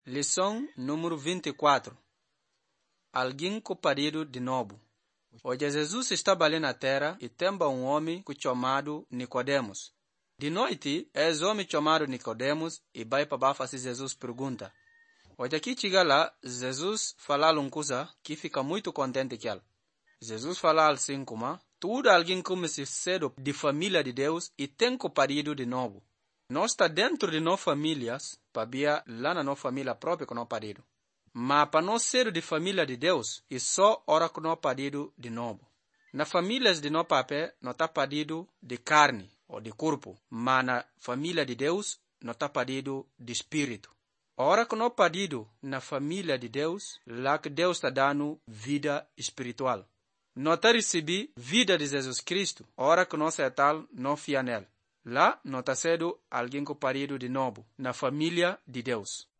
Lição número 24. Alguém parido de novo. Hoje Jesus estava ali na terra e temba um homem chamado Nicodemos. De noite, esse homem chamado Nicodemos e vai para fazer Jesus pergunta. Hoje aqui chega lá, Jesus fala uma coisa que fica muito contente com ela. Jesus fala assim como, tudo alguém como se cedo de família de Deus e tem parido de novo. Nós está dentro de nossas famílias, para lá na nossa família própria que nós parido. Mas para nós ser de família de Deus, e só hora que nós parido de novo. Na famílias de nosso papel, nós está parido de carne ou de corpo. Mas na família de Deus, nós está parido de espírito. A hora que nós parido na família de Deus, lá que Deus está dando vida espiritual. Nós está recebendo vida de Jesus Cristo. A hora que nós é tal, nós fia nele. Lá, nós está sendo alguém parido de novo, na família de Deus.